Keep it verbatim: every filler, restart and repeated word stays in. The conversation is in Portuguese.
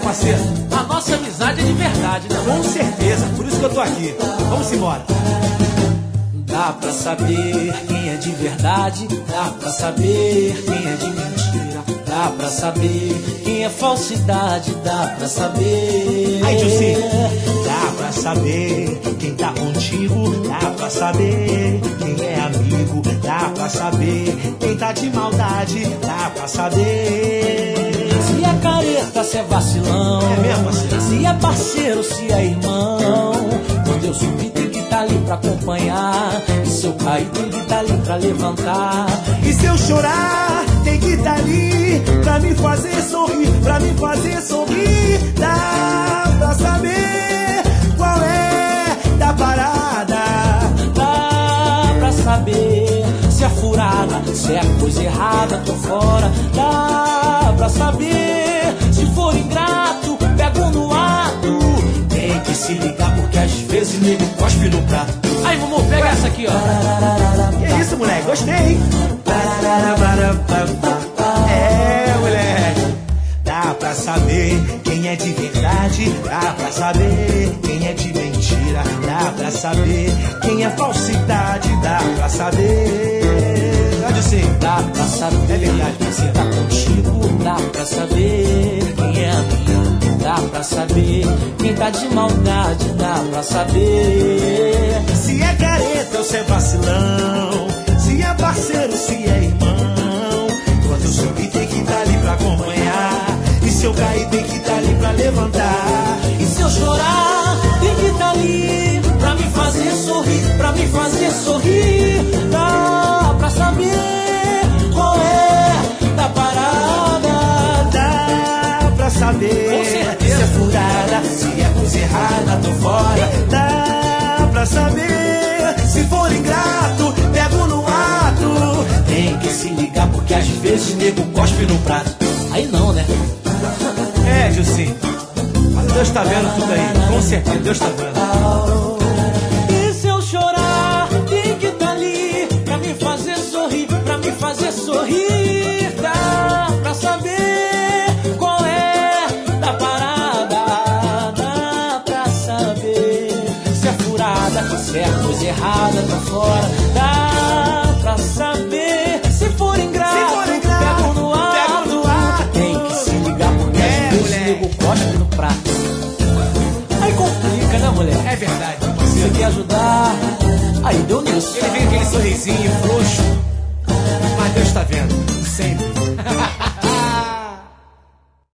parceiro? A nossa amizade é de verdade, né? Com certeza, por isso que eu tô aqui. Vamos embora. Dá pra saber quem é de verdade, dá pra saber quem é de mentira, dá pra saber quem é falsidade, dá pra saber. Aí, Jussi, dá pra saber quem tá contigo, dá pra saber quem é amigo, dá pra saber quem tá de maldade, dá pra saber. Se é careta, se é vacilão, é mesmo, parceiro? Se é parceiro, se é irmão, quando eu subir tem que tá ali pra acompanhar, e se eu cair tem que tá ali pra levantar, e se eu chorar tem que tá ali pra me fazer sorrir, pra me fazer sorrir. Dá pra saber qual é da parada, dá pra saber se é furada, se é coisa errada, tô fora. Dá pra saber se for ingrato, pego no ato. Tem que se ligar porque às vezes nego cospe no prato. Aí, Mumu, pega Ué. essa aqui, ó. Que é isso, moleque? Gostei, hein? É, moleque. Dá pra saber quem é de verdade, dá pra saber quem é de mentira, dá pra saber quem é falsidade, dá pra saber. Pode ser, dá pra saber. É verdade, você tá contigo, dá pra saber quem é amigo, dá pra saber quem tá de maldade, dá pra saber. Se é careta ou se é vacilão, se é parceiro, se é irmão, quando eu subir tem que tá ali pra acompanhar, e se eu cair tem que tá ali pra levantar, e se eu chorar tem que tá ali pra me fazer sorrir, pra me fazer sorrir. Dá pra saber qual é da parada, dá pra saber se é furada, se é coisa errada, tô fora. Dá pra saber se for ingrato, pego no ato. Tem que se ligar porque às vezes nego cospe no prato. Aí não, né? É, Jussi, Deus tá vendo tudo aí, com certeza, Deus tá vendo. E se eu chorar, tem que tá ali pra me fazer sorrir, pra me fazer sorrir. Dá pra saber qual é da parada, dá pra saber se é furada, se é coisa errada, tá fora. Dá pra saber se for ingrato, se for ingrato pego no ar, pego no ar. Tem que se ligar porque é, às vezes nego cospe no prato. Aí complica, né, mulher? É verdade. Você quer ajudar? Aí deu nisso. Ele vem aquele sorrisinho frouxo.